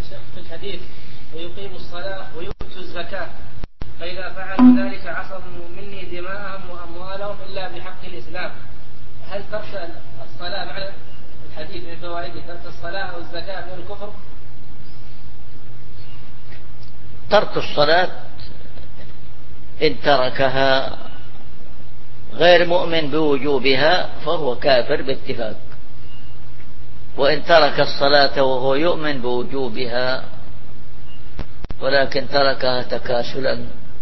الشيخ في الحديث ويقيم الصلاة ويؤتوا الزكاة، فإذا فعلوا ذلك عصموا مني دماءهم وأموالهم إلا بحق الإسلام. هل ترك الصلاة معنى الحديث من فوائده ترك الصلاة أو الزكاة من الكفر؟ ترك الصلاة إن تركها غير مؤمن بوجوبها فهو كافر باتفاق، وإن ترك الصلاة وهو يؤمن بوجوبها ولكن تركها تكاسلا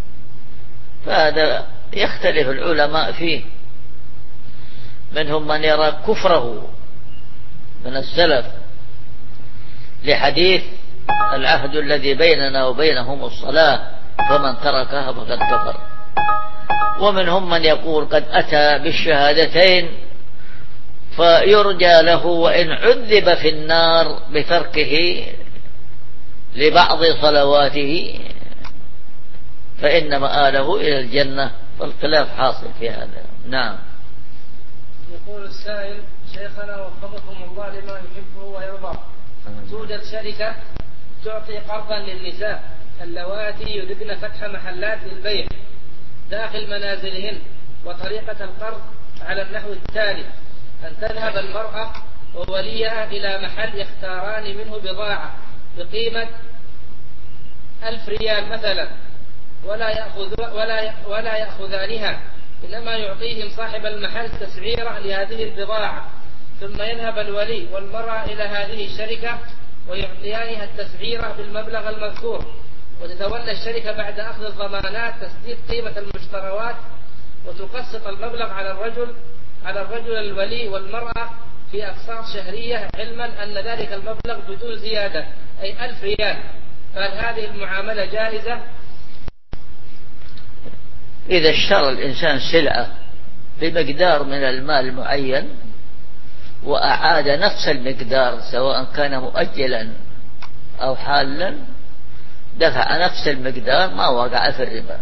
فهذا يختلف العلماء فيه. منهم من يرى كفره من السلف لحديث العهد الذي بيننا وبينهم الصلاة فمن تركها فقد كفر، ومنهم من يقول قد أتى بالشهادتين فيرجى له وإن عذب في النار بتركه لبعض صلواته فإن مآله إلى الجنة، فالخلاف حاصل في هذا. نعم. يقول السائل: شيخنا وفقكم الله لما يحبه ويرضى، توجد شركة تعطي قرضا للنساء اللواتي يريدن فتح محلات للبيع داخل منازلهن، وطريقة القرض على النحو التالي: أن تذهب المرأة ووليها إلى محل يختاران منه بضاعة بقيمة 1000 ريال مثلا، ولا يأخذانها، إنما يعطيهم صاحب المحل تسعيرة لهذه البضاعة، ثم يذهب الولي والمرأة إلى هذه الشركة ويعطيانها التسعيرة بالمبلغ المذكور، وتتولى الشركة بعد أخذ الضمانات تسديد قيمة المشتروات وتقسط المبلغ على الرجل الولي والمرأة في أقساط شهرية، علما أن ذلك المبلغ بدون زيادة أي 1000 ريال. فهل هذه المعاملة جائزة؟ إذا اشترى الإنسان سلعة بمقدار من المال معين وأعاد نفس المقدار سواء كان مؤجلا أو حالا دفع نفس المقدار ما وقع في الربا.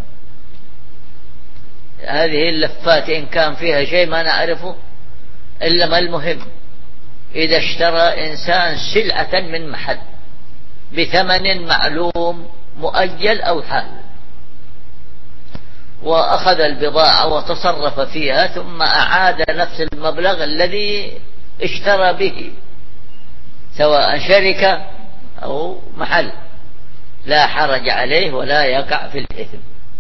هذه اللفات إن كان فيها شيء ما نعرفه إلا ما المهم إذا اشترى إنسان سلعة من محل بثمن معلوم مؤجل أو حال وأخذ البضاعة وتصرف فيها ثم أعاد نفس المبلغ الذي اشترى به سواء شركة أو محل لا حرج عليه ولا يقع في الإثم.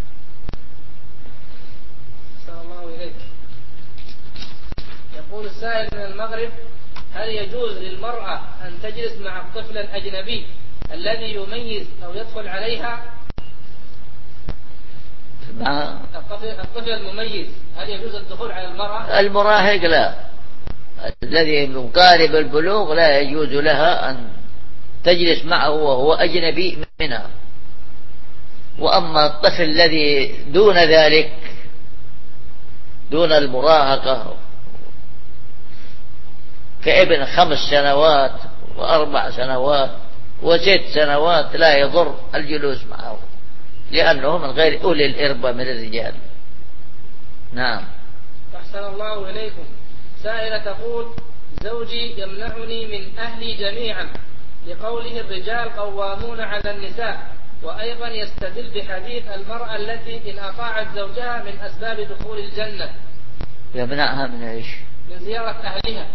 يقول السائل من المغرب: هل يجوز للمرأة أن تجلس مع الطفل الأجنبي الذي يميز أو يدخل عليها؟ الطفل المميز هل يجوز الدخول على المرأة؟ المراهق لا، الذي يقارب البلوغ لا يجوز لها أن تجلس معه وهو أجنبي منها. وأما الطفل الذي دون ذلك دون المراهقة كابن 5 سنوات و4 سنوات و6 سنوات لا يضر الجلوس معه لأنه من غير أولي الإربة من الرجال. نعم. أحسن الله إليكم. سائلة تقول: زوجي يمنعني من أهلي جميعا لقوله الرجال قوامون على النساء، وأيضا يستدل بحديث المرأة التي إن أطاعت زوجها من أسباب دخول الجنة. يمنعها من إيش؟ من زيارة أهلها.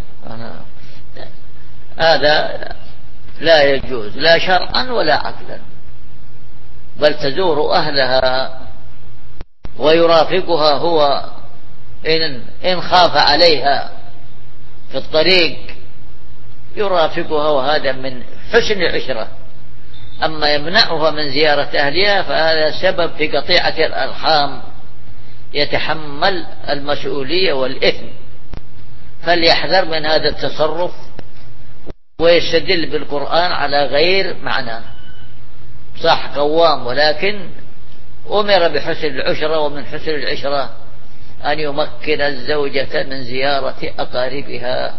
هذا لا يجوز لا شرعا ولا عقلا، بل تزور أهلها ويرافقها هو إن خاف عليها في الطريق يرافقها، وهذا من حسن العشرة. أما يمنعها من زيارة أهلها فهذا سبب في قطيعة الأرحام يتحمل المسؤولية والإثم، فليحذر من هذا التصرف ويستدل بالقرآن على غير معناه. صح قوام، ولكن أمر بحسن العشرة، ومن حسن العشرة أن يمكن الزوجة من زيارة أقاربها.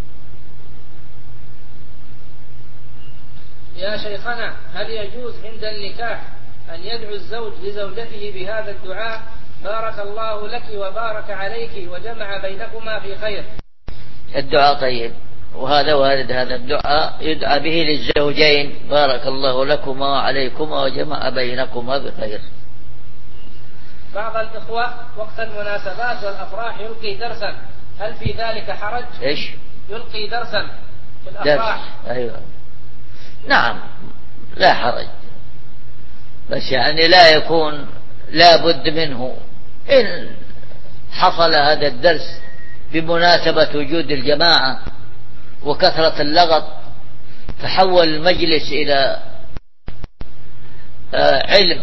يا شيخنا، هل يجوز عند النكاح أن يدعو الزوج لزوجته بهذا الدعاء: بارك الله لك وبارك عليك وجمع بينكما في خير؟ الدعاء طيب وهذا وارد هذا الدعاء يدعى به للزوجين: بارك الله لكما وعليكما وجمع بينكما بخير. بعض الإخوة وقت المناسبات والأفراح يلقي درسا، هل في ذلك حرج؟ إيش؟ يلقي درسا في الأفراح. درس. أيوة. نعم لا حرج، بس يعني لا يكون لا بد منه. إن حصل هذا الدرس بمناسبة وجود الجماعة وكثرة اللغط تحول المجلس إلى علم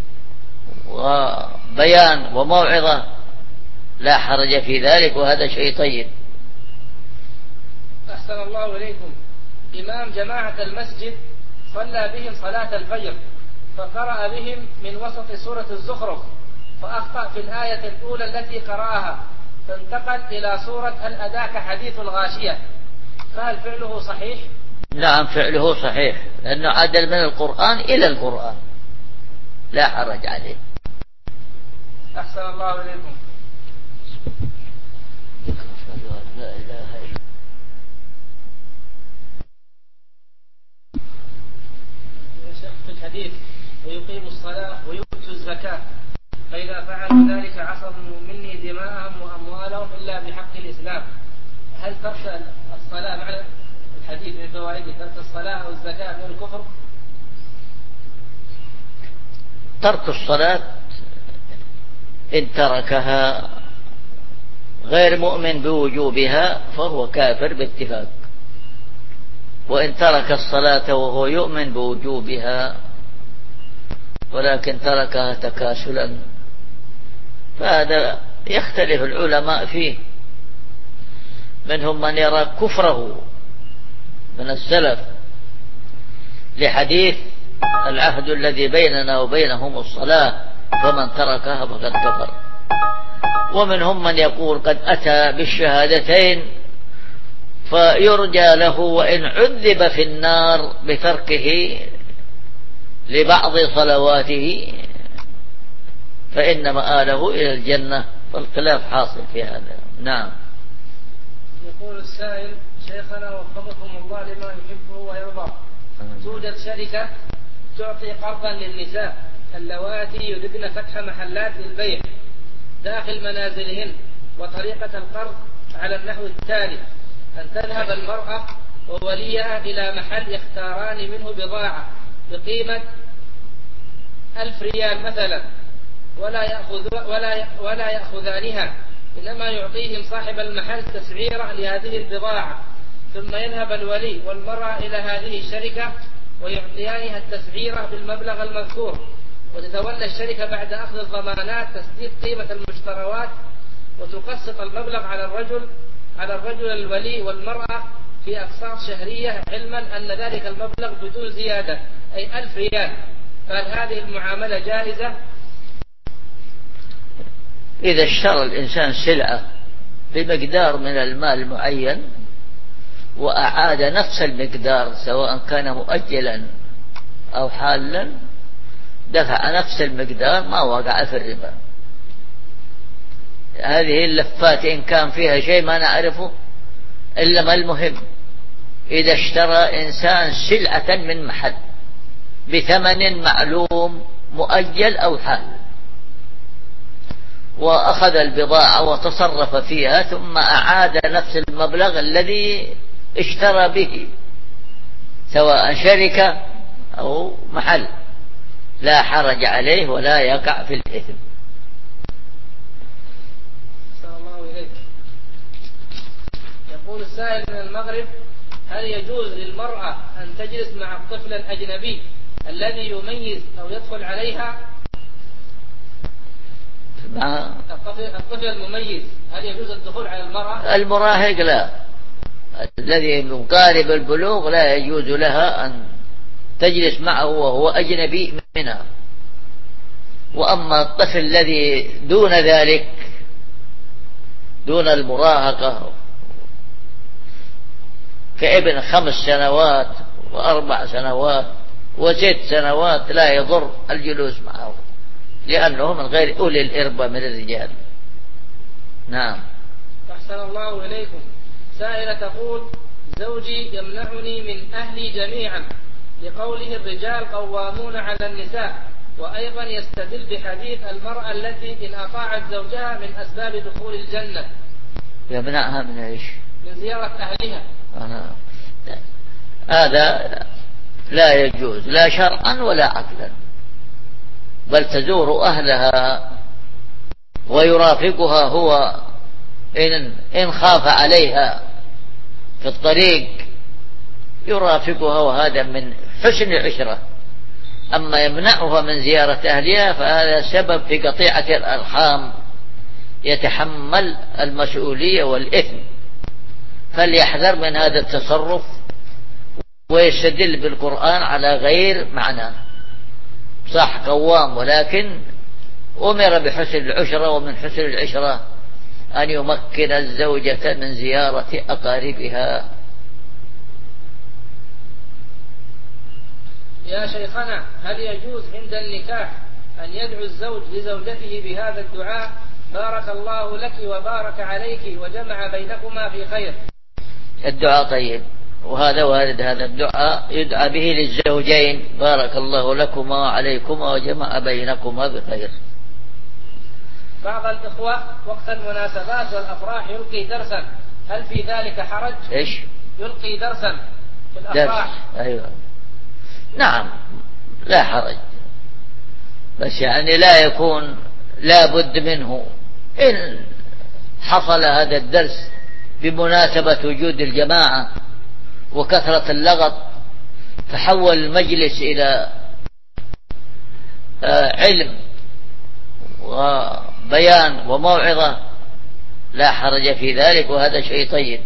وبيان وموعظة، لا حرج في ذلك، وهذا شيء طيب. أحسن الله إليكم. إمام جماعة المسجد صلى بهم صلاة الفجر فقرأ بهم من وسط سورة الزخرف، فأخطأ في الآية الأولى التي قرأها، فانتقل إلى سورة هل أتاك حديث الغاشية، فهل فعله صحيح؟ نعم فعله صحيح، لأنه عدل من القرآن إلى القرآن، لا حرج عليه. أحسن الله إليكم. لا إله إلا في الحديث: ويقيم الصلاة ويؤتوا الزكاة، فإذا فعلوا ذلك عصموا مني دماءهم وأموالهم إلا بحق الإسلام. هل ترك الصلاة معنى الحديث من فوائده ترك الصلاة أو الزكاة من الكفر؟ ترك الصلاة إن تركها غير مؤمن بوجوبها فهو كافر باتفاق، وإن ترك الصلاة وهو يؤمن بوجوبها ولكن تركها تكاسلا فهذا يختلف العلماء فيه. منهم من يرى كفره من السلف لحديث العهد الذي بيننا وبينهم الصلاة فمن تركها فقد كفر، ومنهم من يقول قد أتى بالشهادتين فيرجى له وإن عذب في النار بتركه لبعض صلواته فإن مآله إلى الجنة، فالخلاف حاصل في هذا. نعم. يقول السائل: شيخنا وفقكم الله لما يحبه ويرضى، توجد شركة تعطي قرضا للنساء اللواتي يريدن فتح محلات للبيع داخل منازلهن، وطريقة القرض على النحو التالي: أن تذهب المرأة ووليها إلى محل يختاران منه بضاعة بقيمة 1000 ريال مثلا، ولا يأخذانها، إنما يعطيهم صاحب المحل تسعيرة لهذه البضاعة، ثم يذهب الولي والمرأة إلى هذه الشركة ويعطيانها التسعيرة بالمبلغ المذكور، وتتولى الشركة بعد أخذ الضمانات تسديد قيمة المشتروات وتقسط المبلغ على الرجل الولي والمرأة في أقساط شهرية، علما أن ذلك المبلغ بدون زيادة أي 1000 ريال. فهل هذه المعاملة جائزة؟ إذا اشترى الإنسان سلعة بمقدار من المال معين وأعاد نفس المقدار سواء كان مؤجلا أو حالا دفع نفس المقدار ما وقع في الربا. هذه اللفات إن كان فيها شيء ما نعرفه إلا ما المهم إذا اشترى إنسان سلعة من محل بثمن معلوم مؤجل أو حال وأخذ البضاعة وتصرف فيها ثم أعاد نفس المبلغ الذي اشترى به سواء شركة أو محل لا حرج عليه ولا يقع في الإثم. يقول السائل من المغرب: هل يجوز للمرأة أن تجلس مع الطفل الأجنبي الذي يميز أو يدخل عليها؟ الطفل المميز هل يجوز الدخول على المرأة؟ المراهق لا، الذي يقارب البلوغ لا يجوز لها أن تجلس معه وهو أجنبي منها. وأما الطفل الذي دون ذلك دون المراهقة كابن 5 سنوات و4 سنوات و6 سنوات لا يضر الجلوس معه لأنه من غير أولي الإربة من الرجال. نعم. أحسن الله إليكم. سائلة تقول: زوجي يمنعني من أهلي جميعا لقوله الرجال قوامون على النساء، وأيضا يستدل بحديث المرأة التي إن أطاعت زوجها من أسباب دخول الجنة. يمنعها من إيش؟ من زيارة أهلها. هذا لا يجوز لا شرعا ولا عقلا، بل تزور أهلها ويرافقها هو إن خاف عليها في الطريق يرافقها، وهذا من حسن العشرة. أما يمنعها من زيارة أهلها فهذا سبب في قطيعة الأرحام، يتحمل المسؤولية والإثم، فليحذر من هذا التصرف ويستدل بالقرآن على غير معناه. صح قوام، ولكن أمر بحسن العشرة، ومن حسن العشرة أن يمكن الزوجة من زيارة أقاربها. يا شيخنا، هل يجوز عند النكاح أن يدعو الزوج لزوجته بهذا الدعاء: بارك الله لك وبارك عليك وجمع بينكما في خير؟ الدعاء طيب، وهذا وارد، هذا الدعاء يدعى به للزوجين: بارك الله لكما وعليكما وجمع بينكما بخير. بعض الإخوة وقت المناسبات والأفراح يلقي درسا، هل في ذلك حرج؟ إيش؟ يلقي درسا في الأفراح. درس. أيوة. نعم لا حرج، بس يعني لا يكون لا بد منه. إن حصل هذا الدرس بمناسبة وجود الجماعة وكثرة اللغط تحول المجلس إلى علم وبيان وموعظة، لا حرج في ذلك، وهذا شيء طيب.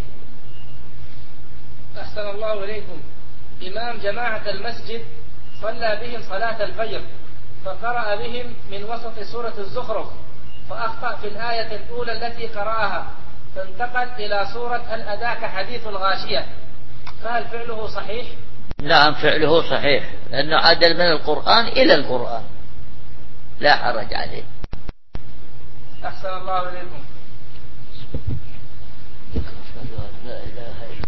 أحسن الله إليكم. إمام جماعة المسجد صلى بهم صلاة الفجر، فقرأ بهم من وسط سورة الزخرف، فأخطأ في الآية الأولى التي قرأها، فانتقل إلى سورة هل أتاك حديث الغاشية، فهل فعله صحيح؟ نعم فعله صحيح، لأنه عدل من القرآن إلى القرآن، لا حرج عليه. أحسن الله إليكم. لا إله إلا